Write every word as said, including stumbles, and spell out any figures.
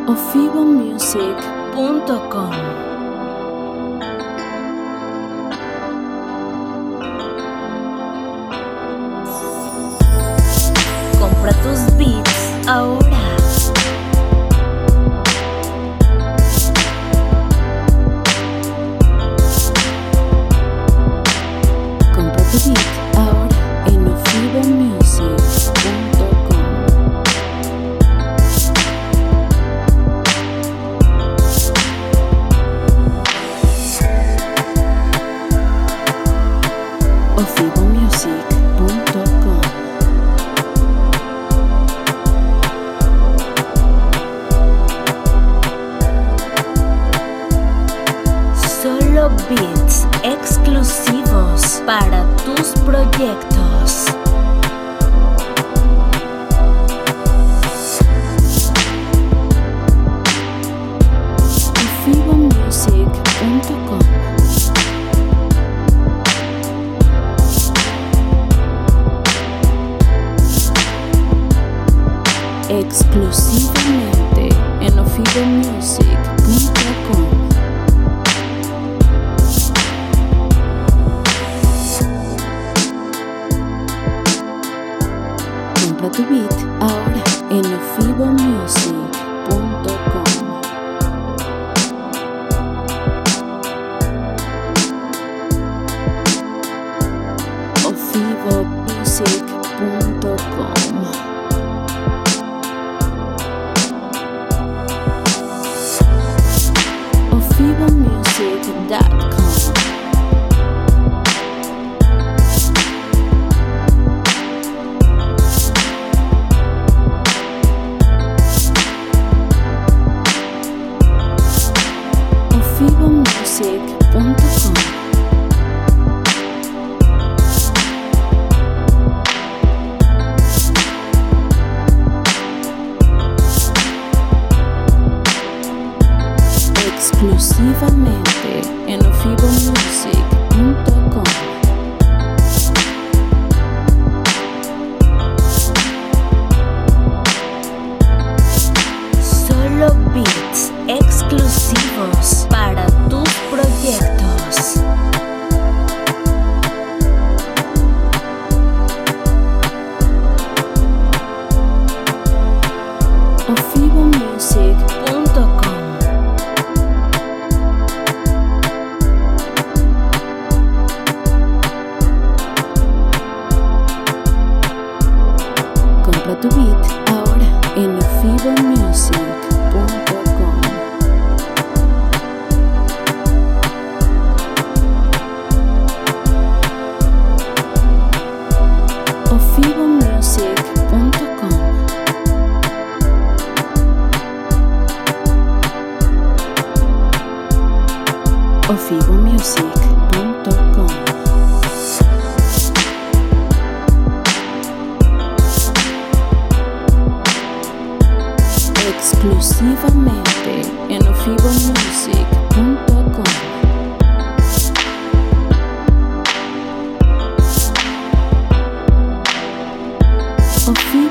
ofivo music punto com. Compra tus beats ahora. Compra tu beat ahora en ofivo music punto com. ofivo music punto com. Solo beats exclusivos para tus proyectos. ofivo music punto com. Exclusivamente en ofivo music punto com. Compra tu beat ahora en ofivo music punto com. ofivo music punto com. ofivo music punto com. ofivo music punto com. Exclusivamente en ofivo music punto com. Solo beats exclusivos para tus proyectos. ofivo music punto com. Compra tu beat ahora en ofivo music punto com. ofivo music punto com. ofivo music punto com. Exclusivamente en ofivo music punto com. ofivo